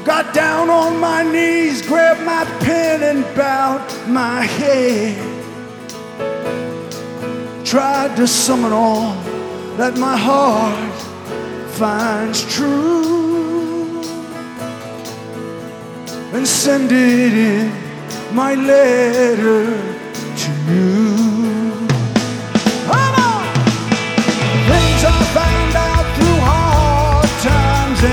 got down on my knees, grabbed my pen and bowed my head. Tried to summon all that my heart finds true and send it in my letter to you.